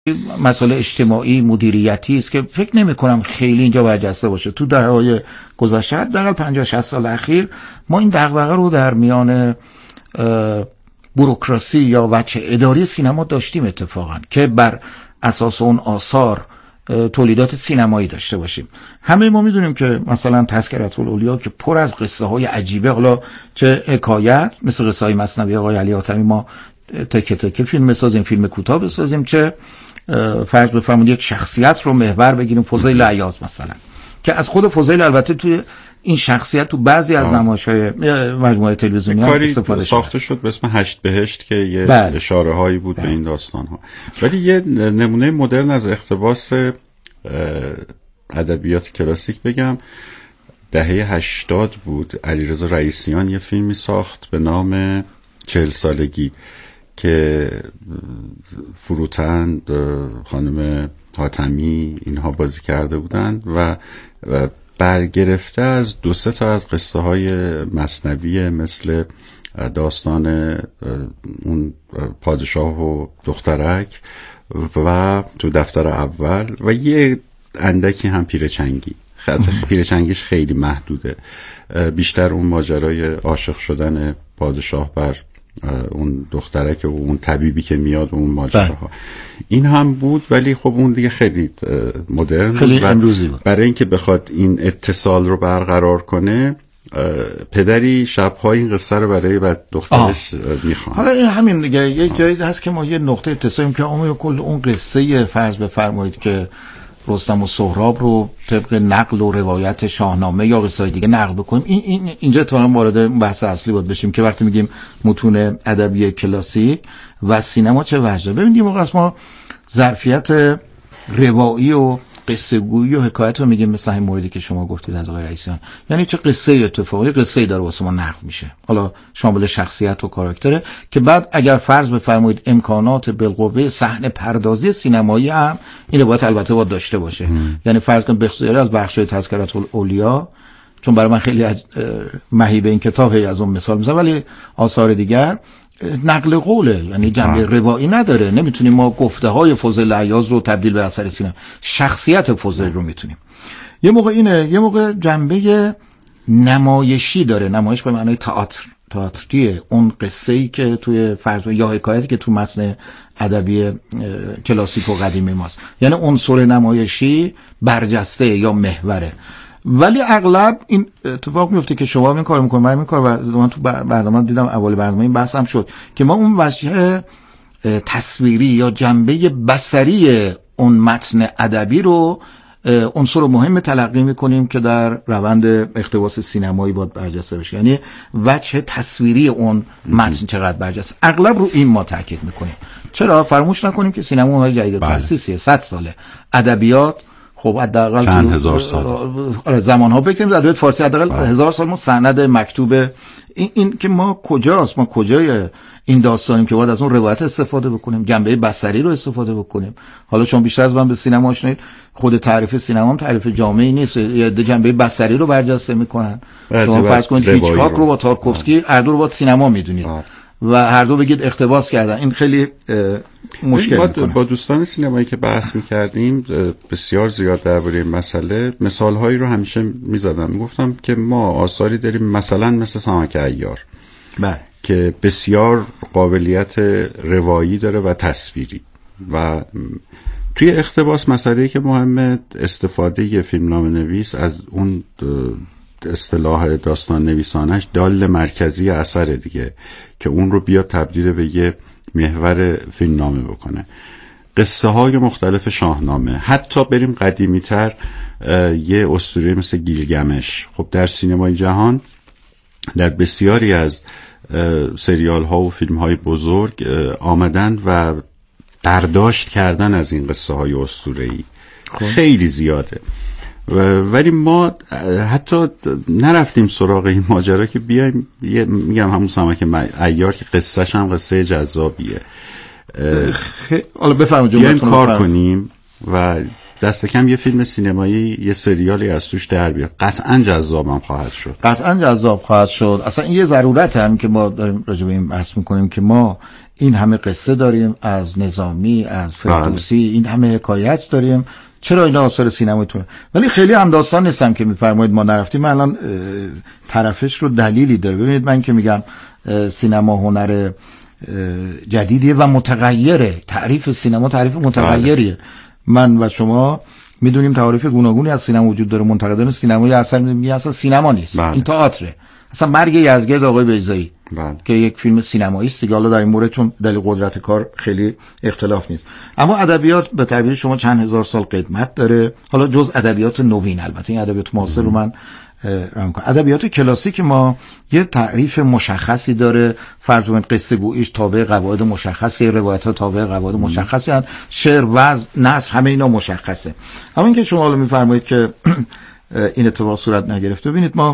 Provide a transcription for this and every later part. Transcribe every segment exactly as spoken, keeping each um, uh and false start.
مسئله اجتماعی مدیریتی است که فکر نمی کنم خیلی اینجا برجسته باشه. تو دهه‌های گذشته در پنجاه شصت سال اخیر ما این دغدغه رو در میان بوروکراسی یا وجه اداری سینما داشتیم اتفاقا که بر اساس اون آثار تولیدات سینمایی داشته باشیم. همه ما میدونیم که مثلا تذکرةالاولیا که پر از قصه های عجیبه، حالا چه حکایت مثل قصه های مثنوی آقای علی حاتمی ما تکه تکه فیلم بسازیم، فیلم کوتاه بسازیم، چه فرض بفرمایید یک شخصیت رو محور بگیریم، فضیل عیاض مثلا، که از خود فضیل البته توی این شخصیت تو بعضی از نمایش‌های مجموعه تلویزیونی هم استفاده ساخته شد به اسم هشت بهشت که یه بله. اشاره هایی بود بله. به این داستان ها. ولی یه نمونه مدرن از اقتباس ادبیات کلاسیک بگم، دهه هشتاد بود، علیرضا رئیسیان یه فیلمی ساخت به نام چهل سالگی که فروتن، خانم حاتمی اینها بازی کرده بودند و, و برگرفته از دو سه تا از قصه های مثنوی مثل داستان اون پادشاه و دخترک و تو دفتر اول و یه اندکی هم پیرچنگی. خط پیرچنگیش خیلی محدوده، بیشتر اون ماجرای عاشق شدن پادشاه بر اون دخترک و اون طبیبی که میاد و اون ماجراها این هم بود، ولی خب اون دیگه خیلی مدرن خیلی بود. امروزی بود. برای اینکه بخواد این اتصال رو برقرار کنه، پدری شب‌ها این قصه رو برای بعد دخترش میخوان. حالا این همین دیگه یه جایی هست که ما یه نقطه اتصالیم که اون کل اون قصه فرض بفرمایید که رستم و سهراب رو طبق نقل و روایت شاهنامه یا قصه دیگه نقل بکنیم، این, این اینجا تا هم وارد بحث اصلی بود بشیم که وقتی میگیم متون ادبی کلاسیک و سینما چه وجهه. ببینید موقع است ما ظرفیت روایی و قصه گویی و حکایت رو میگیم، مثلا این موردی که شما گفتید از آقای رئیسیان، یعنی چه قصه اتفاقی قصه ای داره واسه ما نقل میشه، حالا شامل شخصیت و کاراکتره، که بعد اگر فرض بفرمایید امکانات بالقوه صحنه پردازی سینمایی هم این رو باید البته باید داشته باشه. یعنی فرض کن بخصوص از بخشای تذکرةالاولیا، چون برای من خیلی مهیب این کتاب هی از اون مثال میزنم، ولی آثار دیگر نقل قوله، یعنی جنبه روایی نداره. نمیتونیم ما گفته های فضیل عیاض رو تبدیل به اثر سینما، شخصیت فضیل رو میتونیم. یه موقع اینه، یه موقع جنبه نمایشی داره، نمایش به معنای تئاتر، تئاتریه، اون قصه‌ای که توی فرض یا حکایتی که تو متن ادبی کلاسیک و قدیمی ماست، یعنی عنصر نمایشی برجسته یا محوره. ولی اغلب این اتفاق میفته که شما این کار میکنید، من این کار، و من تو برنامه دیدم اول برنامه این بحثم شد که ما اون وجه تصویری یا جنبه بصری اون متن ادبی رو عنصر مهم تلقی میکنیم که در روند اقتباس سینمایی باید برجسته بشه، یعنی وجه تصویری اون متن چقدر برجسته. اغلب رو این ما تاکید میکنیم. چرا فراموش نکنیم که سینما اون جدید تأسیسیه، صد ساله، ادبیات خب حداقل چند هزار سال زمان ها بکنیم، ادبیات فارسی حداقل هزار سال ما سند مکتوب این, این که ما کجاست، ما کجای این داستانیم که باید از اون روایت استفاده بکنیم، جنبه بصری رو استفاده بکنیم. حالا چون بیشتر از من به سینما آشنایید، خود تعریف سینما هم تعریف جامعی نیست، یه جنبه بصری رو برجسته میکنن. شما فرض کنید هیچکاک رو با تارکوفسکی هر دو رو با سینما میدونید و هر دو بگید اقتباس کردن، این خیلی مشکل میکنه. با دوستان سینمایی که بحث میکردیم بسیار زیاد درباره این مسئله مثال هایی رو همیشه میزدم، میگفتم که ما آثاری داریم مثلا مثل سمک عیار بله، که بسیار قابلیت روایی داره و تصویری، و توی اقتباس مسئله که مهمه استفاده یه فیلمنامه نویس از اون اصطلاح داستان نویسانش دال مرکزی اثر دیگه، که اون رو بیاد تبدیل به یه محور فیلمنامه بکنه. قصه های مختلف شاهنامه، حتی بریم قدیمی تر، یه اسطوره مثل گیلگمش، خب در سینمای جهان در بسیاری از سریال ها و فیلم های بزرگ آمدن و برداشت کردن از این قصه های اسطوره‌ای خیلی زیاده، ولی ما حتی نرفتیم سراغ این ماجرا که بیایم میگم همون سمک عیار که قصهش هم قصه جذابیه، حالا بفرمایید بیایم کار کنیم و دست کم یه فیلم سینمایی یه سریالی از توش در بیاد قطعا جذابم خواهد شد. قطعا جذاب خواهد شد. اصلا این یه ضرورت هم که ما داریم راجع به این بحث میکنیم که ما این همه قصه داریم از نظامی، از فردوسی، این همه حکایت داریم، چرا اینا آثار سینماییتونه؟ ولی خیلی هم داستان نیستم که میفرمایید ما نرفتیم. من الان طرفش رو دلیلی داره. ببینید من که میگم سینما هنر جدیدیه و متغیره، تعریف سینما تعریف متغیریه. من و شما میدونیم تعریف گوناگونی از سینما وجود داره. منتقدان سینمایی اصلا میگن اصلا سینما نیست، بله. این تئاتره. اصلا مرگ یزدگرد آقای بیضایی بله. که یک فیلم سینمایی است دیگه، حالا در این مورد چون دلیل قدرت کار خیلی اختلاف نیست. اما ادبیات به تعبیر شما چند هزار سال قدمت داره، حالا جز ادبیات نوین. البته این ادبیات معاصر رو من ادبیات کلاسیک ما یه تعریف مشخصی داره. فرض کنید قصه گوییش تابع قواعد مشخصی، روایت‌ها تابع قواعد مشخصی هستند، شعر، وزن، نثر همه اینا مشخصه. اما اینکه شما حالا می‌فرمایید که این اتفاق صورت نگرفته، ببینید ما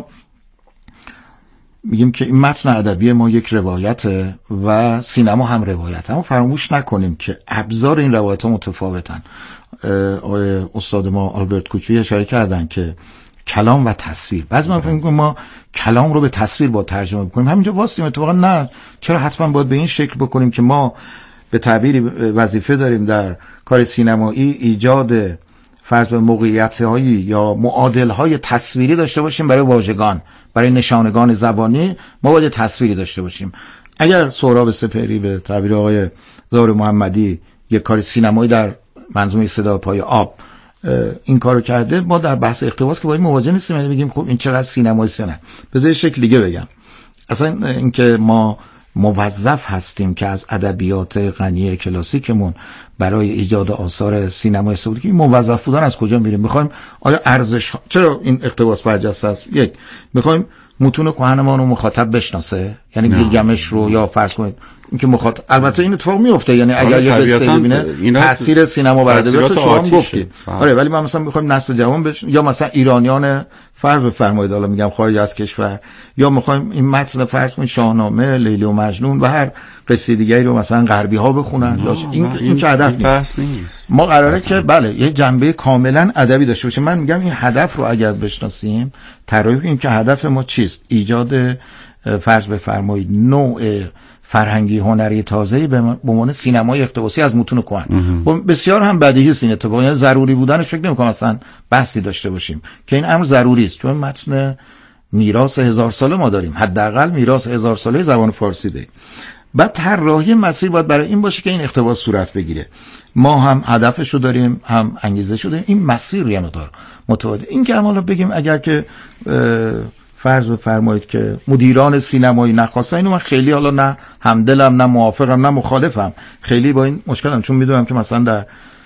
میگیم که این متن ادبی ما یک روایته و سینما هم روایته، اما فراموش نکنیم که ابزار این روایت‌ها متفاوتن. آقای استاد ما آلبرت کوچوی اشاره کردن که کلام و تصویر. بعضی من فکر می‌کنم ما کلام رو به تصویر با ترجمه بکنیم، همینجا واسیم. اتفاقا نه، چرا حتما باید به این شکل بکنیم که ما به تعبیری وظیفه داریم در کار سینمایی ایجاد فرض به موقعیت‌های یا معادل‌های تصویری داشته باشیم برای واژگان، برای نشانگان زبانی ما باید تصویری داشته باشیم. اگر سهراب سپهری به تعبیر آقای زهر محمدی یک کار سینمایی در منظومه صدا پای آب این کارو کرده، ما در بحث اقتباس که باید مواجه نیستیم، یعنی بگیم خب این چقدر سینمایی است نه. بذار شکل دیگه بگم، اصلا اینکه ما موظف هستیم که از ادبیات غنی کلاسیکمون برای ایجاد آثار سینمایی استفاده کنیم، موظف بودن از کجا میریم؟ میخوایم آیا ارزش ها... چرا این اقتباس برجسته است؟ یک، میخوایم متون کهنمان رو مخاطب بشناسه، یعنی گیلگمش رو یا فرض کنید اینکه مخاطب، البته این اتفاق میفته، یعنی اگر یه قصه ببینه تاثیر سینما بر ادبیات شما هم گفتید. آره، ولی ما مثلا میخوایم نسل جوان بش... یا مثلا ایرانیان فرض بفرمایید، حالا میگم خارج از کشور، یا میخوایم این متن فرض کنید شاهنامه، لیلی و مجنون و هر قصه دیگری رو مثلا غربی ها بخونن، یا این این, این که هدف نیست. ما قراره که بله یه جنبه کاملا ادبی داشته باشه. من میگم این هدف رو اگر بشناسیم، طراحی کنیم که هدف ما چیست، ایجاد فرض بفرمایید نوع فرهنگی هنری تازه‌ای به عنوان سینمای اقتباسی از متون کهن. بسیار هم بدیهی است این اتفاق، یعنی ضروری بودنش فکر نمی‌کنم اصلا بحثی داشته باشیم که این امر ضروری است، چون متن میراث هزار ساله ما داریم، حداقل میراث هزار ساله زبان فارسی داریم. بعد طراحی مسیر باید برای این باشه که این اقتباس صورت بگیره. ما هم هدفشو داریم، هم انگیزشو داریم، این مسیر یعنی داره متعادل. این که حالا بگیم اگر که فرض بفرمایید که مدیران سینمایی نخواستن، اینو من خیلی حالا نه همدلم، نه موافقم، نه مخالفم، خیلی با این مشکلم، چون میدونم که مثلا در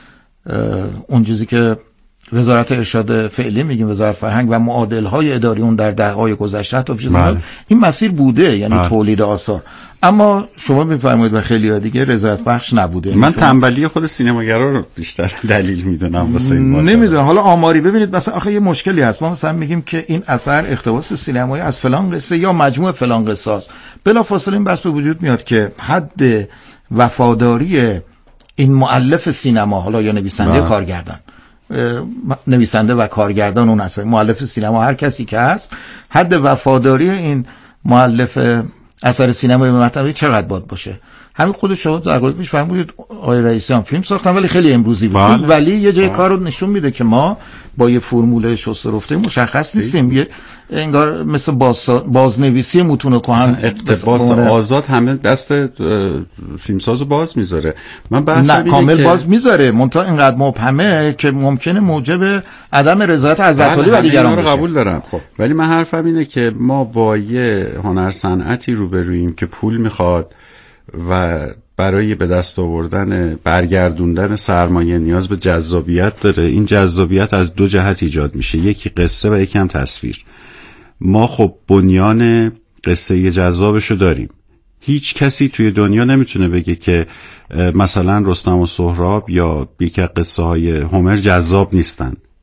اون چیزی که وزارت ارشاد فعلی میگیم، وزارت فرهنگ و معادل‌های اداری اون در دهه‌های گذشته تا پیش از این مسیر بوده، یعنی بله. تولید آثار. اما شما میفرمایید و خیلی ها دیگه رضایت بخش نبوده. من تنبلی خود سینماگرا رو بیشتر دلیل میدونم واسه این ماجرا. نمیدونم حالا آماری ببینید، مثلا آخه یه مشکلی هست، ما مثلا میگیم که این اثر اقتباس سینمایی از فلان قصه یا مجموعه فلان قصه است، بلافاصله این بحث به وجود میاد که حد وفاداری این مؤلف سینما، حالا یا نویسنده کارگردان، نویسنده و کارگردان اون اثر، مؤلف سینما هر کسی که هست، حد وفاداری این مؤلف اثر سینمایی به متن چقدر باید باشه؟ همین خود شما در قالب پیش فهمیدید آقای رئیسیان فیلم ساختن ولی خیلی امروزی بود، بله. ولی یه جای کار رو نشون میده که ما با یه فرمول شسته رفته مشخص نیستیم، یه انگار مثل باز بازنویسی متون کهن اقتباس آزاد همه دست فیلمسازو باز میذاره. من بحث نه کامل که... باز میذاره، منتها اینقدر مبهمه که ممکنه موجب عدم رضایت حضرت علی و دیگران بشه. قبول دارم، خب ولی من حرفم اینه که ما با یه هنر صنعتی روبرویم که پول میخواد و برای به دست آوردن برگردوندن سرمایه نیاز به جذابیت داره. این جذابیت از دو جهت ایجاد میشه، یکی قصه و یکی هم تصویر. ما خب بنیان قصه جذابشو داریم. هیچ کسی توی دنیا نمیتونه بگه که مثلا رستم و سهراب یا یکی از قصه های هومر جذاب نیستن.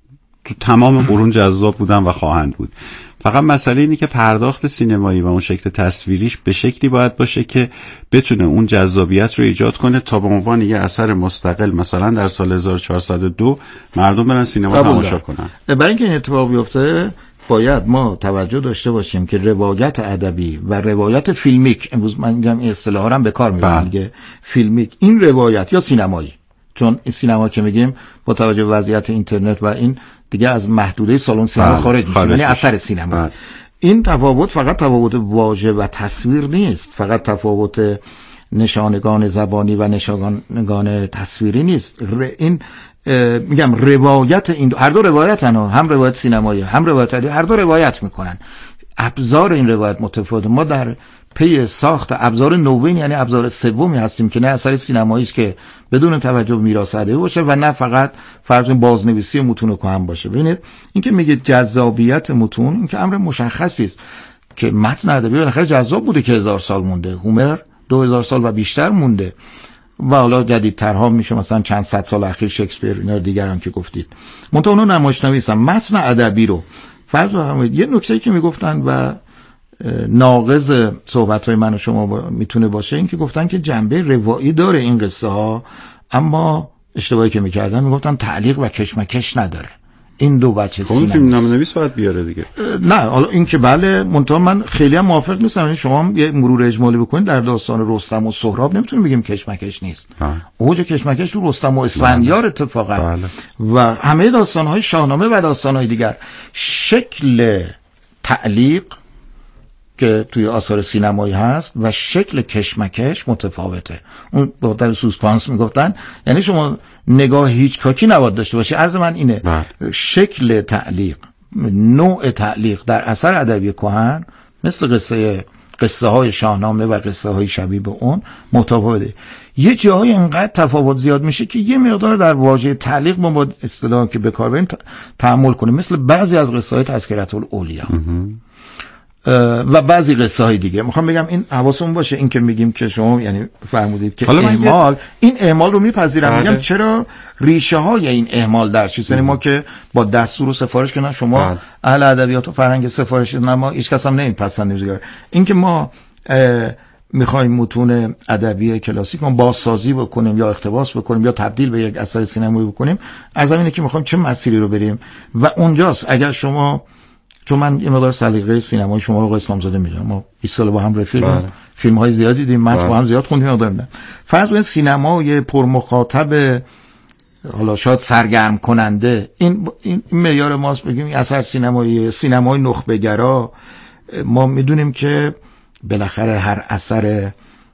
تو تمام قرون جذاب بودن و خواهند بود. فقط مسئله اینه که پرداخت سینمایی و اون شکل تصویریش به شکلی باید باشه که بتونه اون جذابیت رو ایجاد کنه تا به عنوان یه اثر مستقل مثلا در سال هزار و چهارصد و دو مردم برن سینما تماشا کنن. برای اینکه این اتفاق بیفته باید ما توجه داشته باشیم که روایت ادبی و روایت فیلمیک، امروز من میگم این اصطلاحا هم به کار میبرم دیگه، فیلمیک، این روایت یا سینمایی، چون این سینما که میگیم با توجه به وضعیت اینترنت و این دیگه از محدوده سالن سینما خارج میشه، یعنی اثر سینما. این تفاوت فقط تفاوت واژه و تصویر نیست، فقط تفاوت نشانگان زبانی و نشانگان تصویری نیست. این میگم روایت، این هر دو روایتن، هم روایت سینمایی هم روایت ادبی، هر دو روایت میکنن. ابزار این روایت متفاوته. ما در پی ساخت ابزار نوین، یعنی ابزار سومی هستیم که نه اثر سینمایی است که بدون توجه به میراث ادبی باشه و نه فقط فرض بازنویسی متون کهن باشه. ببینید این که میگه جذابیت متون، این که امر مشخصی است که متن ادبی بالاخره جذاب بوده که هزار سال مونده، هومر دو هزار سال و بیشتر مونده و حالا جدیدترها میشه مثلا چند صد سال اخیر شکسپیر اینا دیگران که گفتید. منتها اونو نمایشنویسن متن ادبی رو فرض بفرمایید. یه نکته‌ای که میگفتن و ناقض صحبت‌های من و شما با... میتونه باشه، این که گفتن که جنبه روایی داره این قصه ها، اما اشتباهی که میکردن میگفتن تعلیق و کشمکش نداره. این دو بچه سینما فیلم نامه‌نویس باید بیاره دیگه. نه حالا این که بله، منتها من خیلی هم موافق نیستم. یعنی شما یه مرور اجمالی بکنید در داستان رستم و سهراب نمیتونیم بگیم کشمکش نیست. اوج کشمکش تو رستم و اسفندیار اتفاقا بله. و همه داستان‌های شاهنامه و داستان‌های دیگر شکل تعلیق که توی آثار سینمایی هست و شکل کشمکش متفاوته. اون در سوسپانس میگفتن یعنی شما نگاه هیچکاکی نباید داشته باشی. عرض من اینه بله. شکل تعلیق، نوع تعلیق در اثر ادبی کهن مثل قصه قصه های شاهنامه و قصه های شبیه به اون متفاوته. یه جایی انقدر تفاوت زیاد میشه که یه مقدار در واژه تعلیق ما با اصطلاحی که به کار بریم تأمل کنیم، مثل بعضی از قصه های تذکرة الاولیا و بعضی قصه های دیگه. میخوام بگم این حواسمون باشه، این که میگیم که شما یعنی فرمودید که اهمال، این اهمال رو میپذیرم. میگم چرا ریشه های این اهمال در چیست؟ یعنی ما که با دستور و سفارش کنن شما بله. اهل ادبیات و فرهنگ سفارش نه ما هیچ کس هم نمیپسندیم. این که ما میخوایم متون ادبی کلاسیک ما بازسازی بکنیم یا اقتباس بکنیم یا تبدیل به یک اثر سینمایی بکنیم، از همینه که میخوایم چه مسیری رو بریم و اونجاست. اگر شما، چون من یه مقدار سلیقه سینمای شما رو اسلام زاده میدونم، ما بیست سال با هم رفیقیم، فیلم های زیادی دیدیم، متن با هم زیاد خوندیم. مقدار فرض کنید سینمای پر مخاطب، حالا شاید سرگرم کننده، این این معیار ماست بگیم این اثر سینمایی سینمای نخبه‌گرا. ما میدونیم که بالاخره هر اثر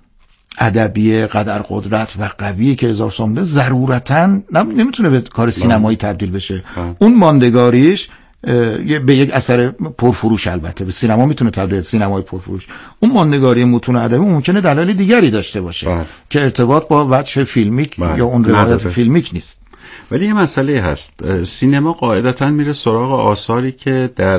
ادبی قدر قدرت و قوی که هزار سال مونده ضرورتاً نمیتونه به کار سینمایی تبدیل بشه. اون ماندگاریش به یک اثر پرفروش، البته به سینما میتونه تبدیل سینمای پرفروش. اون ماندگاری متون ادبی ممکنه دلایل دیگری داشته باشه بله. که ارتباط با وجه فیلمیک بله. یا اون روایت فیلمیک نیست. ولی یه مسئله هست، سینما قاعدتاً میره سراغ آثاری که در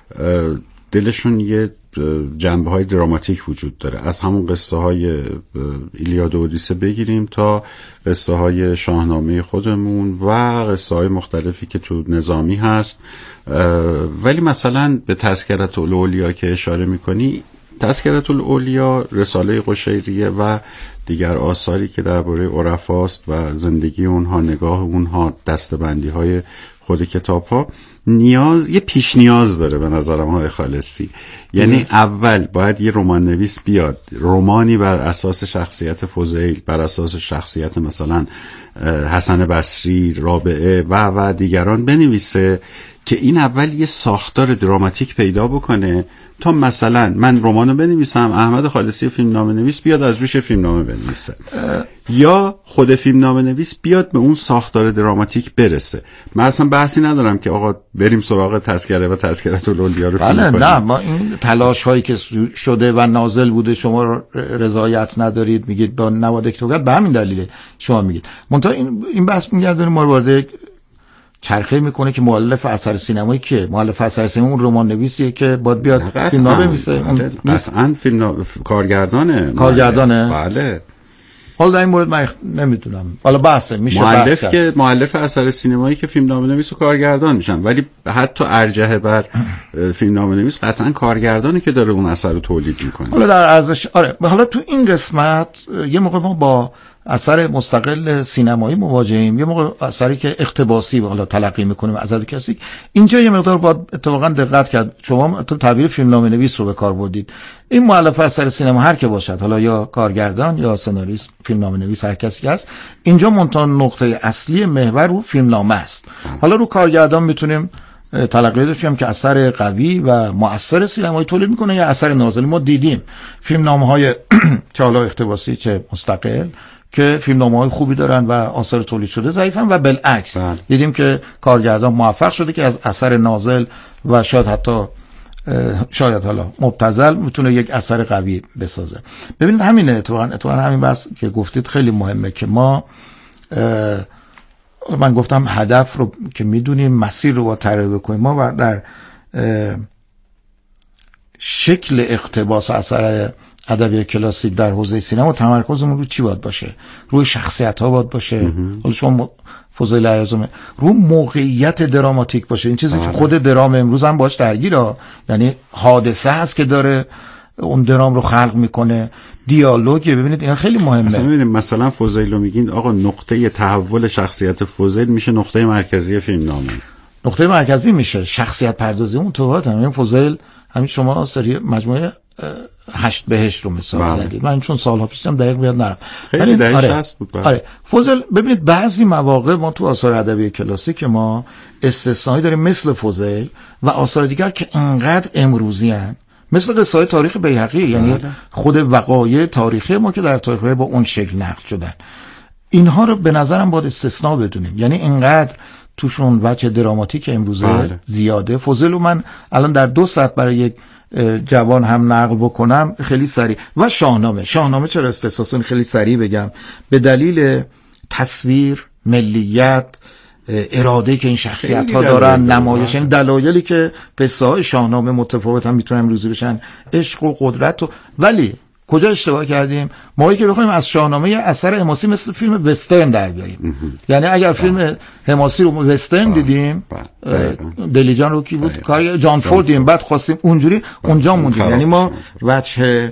دلشون یه جنبه های دراماتیک وجود داره، از همون قصه های ایلیاد و اودیسه بگیریم تا قصه های شاهنامه خودمون و قصه های مختلفی که تو نظامی هست. ولی مثلا به تذکرة الاولیا که اشاره میکنی، تذکرة الاولیا، رساله قشیریه و دیگر آثاری که درباره عرفاست و زندگی اونها، نگاه اونها، دستبندی های خود کتاب ها، نیاز یه پیش نیاز داره به نظرم های خالصی. یعنی اول باید یه رمان نویس بیاد، رمانی بر اساس شخصیت فضیل، بر اساس شخصیت مثلا حسن بصری، رابعه و و دیگران بنویسه که این اول یه ساختار دراماتیک پیدا بکنه تا مثلا من رمانو بنویسم، احمد خالصی فیلمنامه نویس بیاد از روش فیلمنامه بنویسه، یا خود فیلمنامه نویس بیاد به اون ساختار دراماتیک برسه. من اصلا بحثی ندارم که آقا بریم سراغ تذکره و تذکرة الاولیا رو بله نه، ما این تلاش هایی که شده و نازل بوده شما رضایت ندارید، میگید با نواد اکتوبر، به همین دلیله شما میگید. منتها این این بحث میگردونه ما رو وارد چرخه میکنه که مؤلف اثر سینمایی که مؤلف اثر سینمایی اون رمان نویسیه که باید بیاد فیلم بنویسه. اون اصلا فیلم کارگردانه کارگردانه بله. حالا در این مورد من نمیدونم، حالا بحثه میشه مؤلف که مؤلف اثر سینمایی که فیلمنامه‌نویس و کارگردان میشن، ولی حتی ارجحه بر فیلمنامه‌نویس قطعا کارگردانی که داره اون اثر رو تولید میکنه. حالا در ارزش آره، حالا تو این قسمت یه موقع ما با اثر مستقل سینمایی مواجهیم، یه موقع اثری که اقتباسی حالا تلقی میکنیم از اثر کسی. اینجا یه مقدار باید اتفاقا دقت کرد. شما تو تعبیر فیلمنامه نویس رو به کار بردید. این مؤلف اثر سینما هر که باشد، حالا یا کارگردان یا سناریست، فیلمنامه نویس، هر کسی هست، اینجا منتها نقطه اصلی محور رو فیلمنامه است. حالا رو کارگردان میتونیم تلقی داشتیم که اثر قوی و مؤثر سینمایی تولید میکنه یا اثر نازلی. ما دیدیم فیلمنامه‌های چه حالا اقتباسی چه مستقل که فیلمنامه‌های خوبی دارن و آثار تولید شده ضعیفن، و بالعکس بله. دیدیم که کارگردان موفق شده که از اثر نازل و شاید حتی شاید حالا مبتذل میتونه یک اثر قوی بسازه. ببینید همینه، اتفاقا اتفاقا همین بحث که گفتید خیلی مهمه که ما من گفتم هدف رو که میدونیم، مسیر رو با تعریف بکنیم. ما و در شکل اقتباس اثر ادبی کلاسیک در حوزه سینما تمرکزمون رو چی باید باشه؟ روی شخصیت ها باید باشه. حالا شما فضیل ایازم رو موقعیت دراماتیک باشه. این چیزی که خود درام امروز هم باش درگیره، یعنی حادثه هست که داره اون درام رو خلق میکنه، دیالوگ. ببینید اینا خیلی مهمه. مثلا ببینید مثلا فضیل رو میگین آقا نقطه تحول شخصیت فضیل میشه نقطه مرکزی فیلمنامه. نقطه مرکزی میشه شخصیت پردازی اون توات. همین فضیل، همین شما سری مجموعه هشت بهشت رو مثال زدید. من چون سالها پیشم دقیق بیاد نرم، خیلی دقیق شصت بود. آره فضل، ببینید بعضی مواقع ما تو آثار ادبی کلاسیک ما استثنایی داریم مثل فضل و آثار دیگر که انقدر امروزی هن، مثل قصه های تاریخ بیهقی، یعنی خود وقایع تاریخی ما که در تاریخ با اون شکل نقل شدن. اینها رو به نظرم باید استثناء بدونیم، یعنی اینقدر توشون وجه دراماتیک امروزه بله. زیاده. فضل رو من الان در دو ساعت برای یک جوان هم نقل بکنم خیلی سریع. و شاهنامه شاهنامه چرا استثناء خیلی سریع بگم؟ به دلیل تصویر، ملیت، اراده که این شخصیت ها دارن، نمایش، این دلایلی که قصه های شاهنامه متفاوت هم میتونن امروزی بشن، عشق و قدرت و. ولی کجا اشتباه کردیم؟ ما که بخوایم از شاهنامه یه اثر حماسی مثل فیلم وسترن در بیاریم. یعنی اگر فیلم حماسی رو وسترن دیدیم، دلیجان رو کی بود کار جان فورد دیدیم، بعد خواستیم اونجوری اونجا موندیم. یعنی ما وجه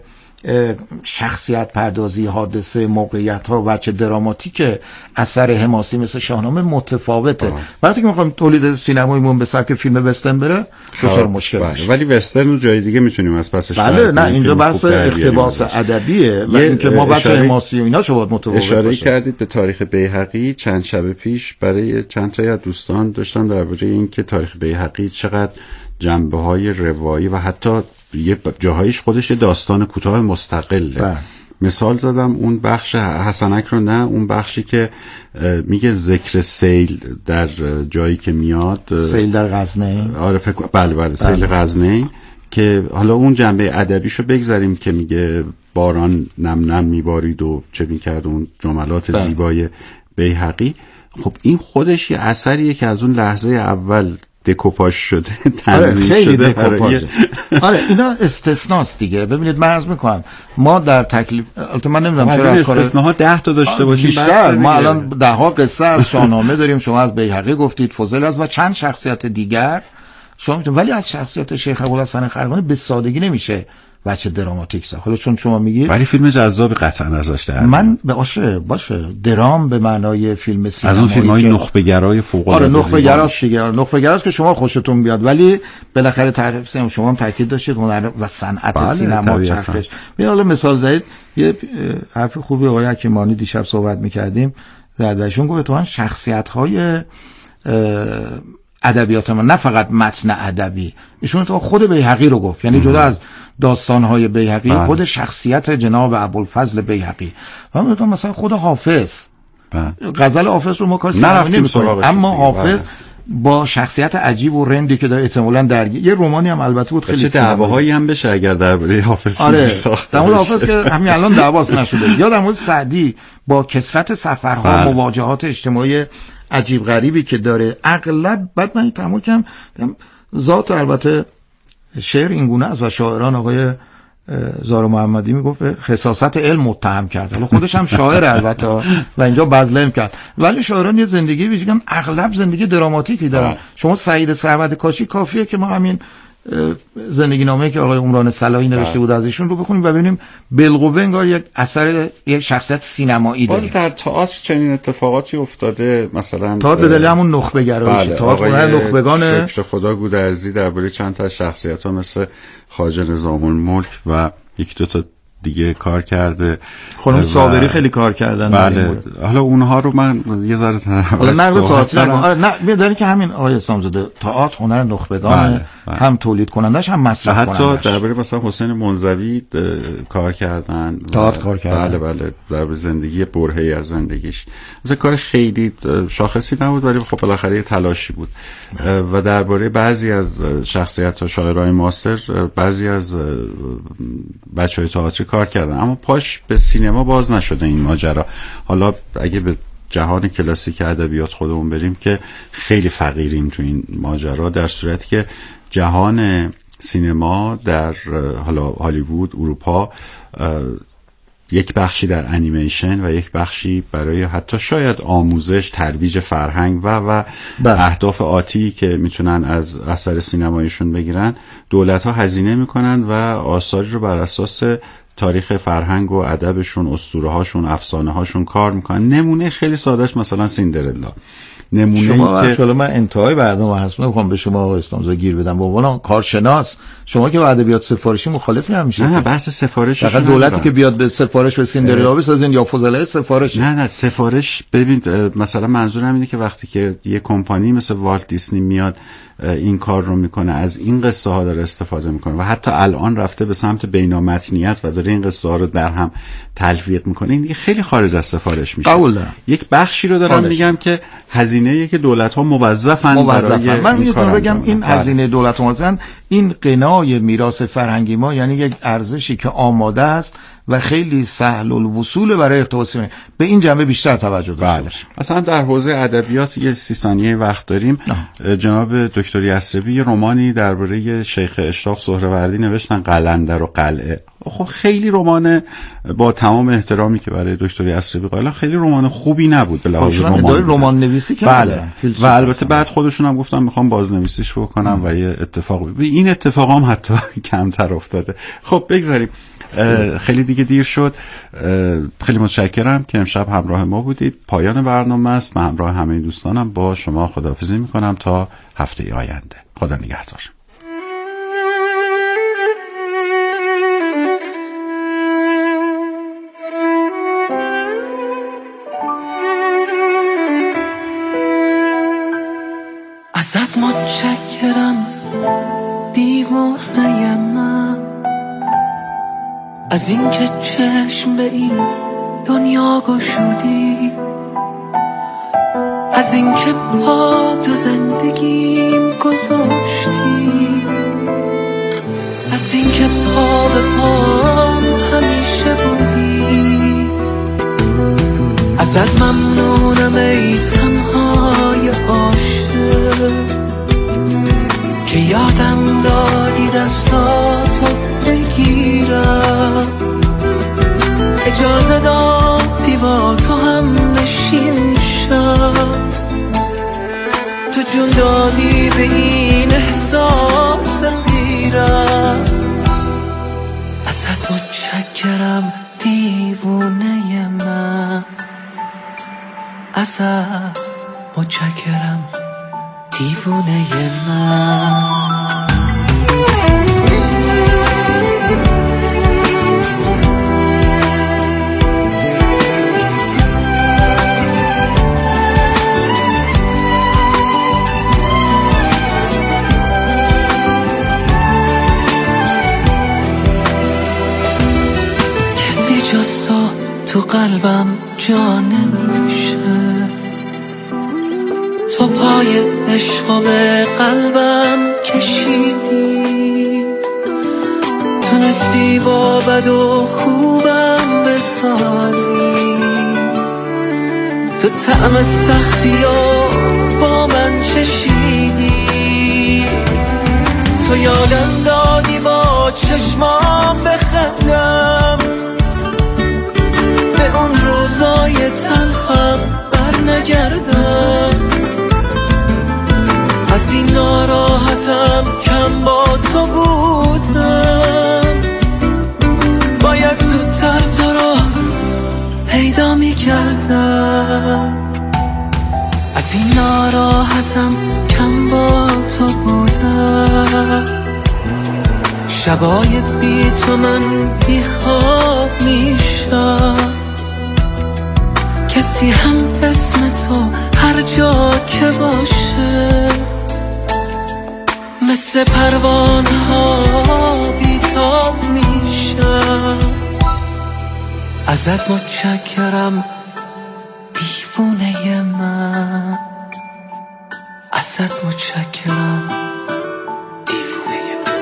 شخصیت پردازی، حادثه، موقعیت ها، وجه دراماتیک اثر حماسی مثل شاهنامه متفاوته. وقتی که میخوایم تولید سینماییمون به سبک فیلم وسترن بره دچار مشکل میشه. ولی وسترن رو جای دیگه میتونیم از پسش بله نه اینجا بحث اقتباس ادبیه و اینکه ما وجه حماسی و اینا شو باید متفاوت باشه. اشاره کردید به تاریخ بیهقی. چند شب پیش برای چند تا از دوستان داشتم درباره اینکه تاریخ بیهقی چقدر جنبه‌های روایی و حتی یه جاهایش خودش داستان کوتاه مستقله. بله. مثال زدم اون بخش حسنک رو، نه اون بخشی که میگه ذکر سیل در جایی که میاد، سیل در غزنه. آره فکر بله بله سیل غزنه، که حالا اون جنبه ادبیشو بگذاریم که میگه باران نم نم میبارید و چه میکرد، اون جملات بله. زیبای بیهقی. خب این خودش یه اثریه که از اون لحظه اول دکوپاژ شده، تنظیم آره شده. برای... آره اینا استثناست دیگه. ببینید من عرض میکنم ما در تکلیف، البته من نمیدونم چرا از استثناها ده تا داشته باشیم بیشتر. ما الان ده ها قصه از شاهنامه داریم، شما از بیهقی گفتید، فضل از و چند شخصیت دیگر شما میتونید، ولی از شخصیت شیخ ابوالحسن خرقانی به سادگی نمیشه بچه دراماتیک ساخت. حالا چون شما میگید ولی فیلم جذابی قطعا ازش در من باشه باشه درام به معنای فیلم سینمایی، از اون فیلم‌های که... نخبه‌گرای فوق العاده. آره نخبه‌گراست دیگه، نخبه‌گراست که شما خوشتون بیاد، ولی بالاخره تعریف سینما شما هم تاکید داشتید هنر و صنعت بله سینما چرخش. می حالا مثال زدید، یه حرف خوبی آقای حکیمانی دیشب صحبت می‌کردیم، زدشون گفت تو شخصیت‌های ادبیات ما، نه فقط متن ادبی، ایشون تو خود بیهقی رو گفت، یعنی جدا از داستان‌های بیهقی بله. خود شخصیت جناب ابوالفضل بیهقی و مثلا مثلا خود حافظ بله. غزل حافظ رو ما کار سینمایی نمی‌کنیم، اما حافظ بله. با شخصیت عجیب و رندی که داره احتمالاً درگیر، یه رمانی هم البته بود خیلی دعواهایی هم بشه اگر درباره حافظ آره در مورد حافظ که همین الان دعواست نشده، یا در مورد سعدی با کثرت سفرها بله. مواجهات اجتماعی عجیب غریبی که داره. اغلب بعد من تمام کردم ذات البته شعر اینگونه است و شاعران آقای زارو محمدی میگفت خصاصت علم متهم کرد. حالا خودش هم شاعر البته و اینجا بذلم کرد، ولی شاعران یه زندگی ویژگی اغلب زندگی دراماتیکی دارن. شما سعید سرمد کاشی کافیه که ما همین زندگی نامه‌ای که آقای عمران صلاحی نوشته بود از ایشون رو بخونیم و ببینیم بالقوه انگار یک اثر یک شخصیت سینمایی داره. در تئاتر چنین اتفاقاتی افتاده، مثلا تئاتر به دلیل همون نخبه گرایش، تئاتر هنر نخبگان شکر خدا گودرزی درباره چند تا شخصیت‌ها مثل خواجه نظام الملک و یک دو تا دیگه کار کرده. خانم صابری خیلی کار کردن. بله. حالا اونها رو من یه ذره حالا نقد تئاتر آره نه میدونی که همین آقای اسلامزاده تئاتر هنر نخبگان، بله. بله. هم تولید کنندش هم مصرف کنندش. حتی درباره مثلا حسین منزوی کار کردن، تئاتر کار کردن. بله بله، درباره زندگی برهه‌ای از زندگیش. مثلا کار خیلی شاخصی نبود ولی خب بالاخره تلاشی بود. و درباره بعضی از شخصیت‌ها شاعرای معاصر بعضی از بچه‌های تئاتر کار کردن، اما پاش به سینما باز نشده این ماجرا. حالا اگه به جهان کلاسیک ادبیات خودمون بریم که خیلی فقیریم تو این ماجرا، در صورتی که جهان سینما در حالا هالیوود، اروپا یک بخشی در انیمیشن و یک بخشی برای حتی شاید آموزش، ترویج فرهنگ و و اهداف آتی که میتونن از اثر سینماییشون بگیرن، دولت‌ها هزینه میکنن و آثاری رو بر اساس تاریخ فرهنگ و ادبشون، اسطوره‌هاشون، افسانه‌هاشون کار میکنن. نمونه خیلی سادهش مثلا سیندرلا. نمونه شما این که من انتهای برنامه هست میخوام به شما آقای اسلامزاده گیر بدم به عنوان کارشناس، شما که با ادبیات سفارشی مخالفی همیشه. نه بحث سفارش فقط دولتی که بیاد به سفارش به سیندرلا بسازین یا فضلای سفارش. نه نه سفارش ببین مثلا منظورم اینه که وقتی که یه کمپانی مثل والت دیسنی میاد این کار رو میکنه، از این قصه ها داره استفاده میکنه و حتی الان رفته به سمت بینامتنیت و داره این قصه ها رو در هم تلفیق میکنه، این دیگه خیلی خارج از سفارش میشه. قبول دارم. یک بخشی رو دارم میگم که هزینه‌ای که دولت ها موظفن برای من میتونم بگم این هزینه دولت ها مثلا این قنای میراث فرهنگی ما، یعنی یک ارزشی که آماده است و خیلی سهل الوصول برای اقتباس به این جنبه بیشتر توجه داشته باشیم. مثلا در حوزه ادبیات یه سی ثانیه وقت داریم. نه. جناب دکتر یسربی یه رمانی درباره شیخ اشراق سهروردی نوشتن، قلندر و قلعه. خب خیلی رمان با تمام احترامی که برای دکتر یسربی قائلم خیلی رمان خوبی نبود به لحاظ رمان. رمان نویسی که بله. و البته بعد خودشون هم گفتن میخوام بازنویسیش بکنم و یه اتفاق بی. این اتفاق هم حتی کمتر افتاده. خب بگذاریم، خیلی دیگه دیر شد. خیلی متشکرم که امشب همراه ما بودید. پایان برنامه است. من همراه همه دوستانم با شما خداحافظی میکنم تا هفته آینده. خدا نگهدار. ازت متشکرم دیوانه من، از اینکه چشم به این دنیا گشودی، از اینکه پا تو زندگیم گذاشتی، از اینکه پا به پام همیشه بودی. ازت ممنونم ای تنهای عاشق که یادم دادی دستاتو بگیرم، اجازه دادی با تو هم نشین شم، تو جون دادی به این احساس غیرم. ازت متشکرم دیوونه من، ازت متشکرم دیوونه من. کسی جز تو تو قلبم جا نمیشه، تو پای عشق به قلبم کشیدی، تونستی با بد و خوبم بسازی، تو طعم سختی و با من چشیدی، تو یادم دادی با چشمام بخندی. روزای تلخم بر نگردم، از این ناراحتم کم با تو بودم، باید زودتر تو رو پیدا می کردم. از این ناراحتم کم با تو بودم، شبای بی تو من بی خواب میشم، کسی هم اسم تو هر جا که باشه مثل پروانه ها بیتاب میشم. ازت متشکرم دیوونه من، ازت متشکرم دیوونه من.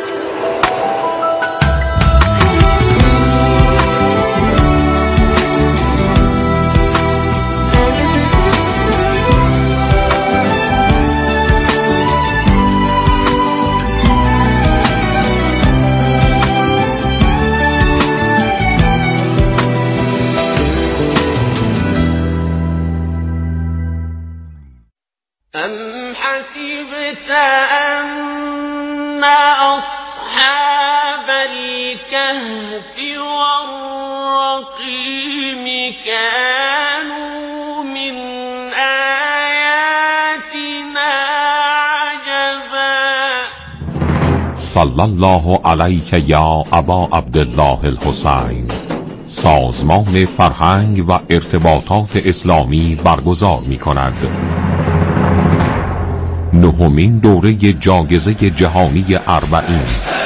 أم حسبت أن أصحاب الكهف والرقيم كانوا من آياتنا عجبا. صلی الله علیک یا ابا عبدالله الحسین. سازمان فرهنگ و ارتباطات اسلامی برگزار می کند نهمین دوره جایزه جهانی اربعین.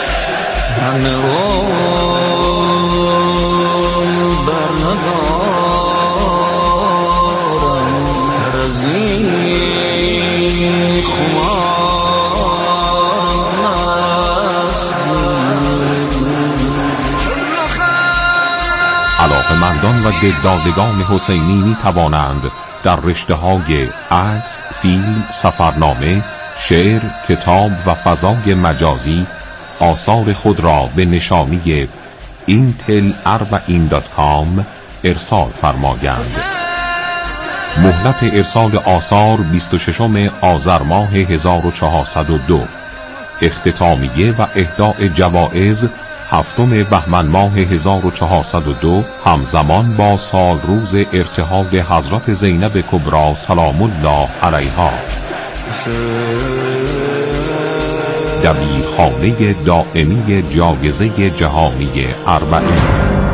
علاقه‌مندان و دلدادگان حسینی می توانند در رشته‌های عکس، فیلم، سفرنامه، شعر، کتاب و فضای مجازی آثار خود را به نشانی اینتل اربعین دات کام ارسال فرمایند. مهلت ارسال آثار بیست و ششم آذر ماه هزار و چهارصد و دو. اختتامیه و اهداء جوایز هفتم بهمن ماه هزار و چهارصد و دو، همزمان با سال روز ارتحال حضرت زینب کبری سلام الله علیها. دبیرخانه دائمی جایزه جهانی اربعین.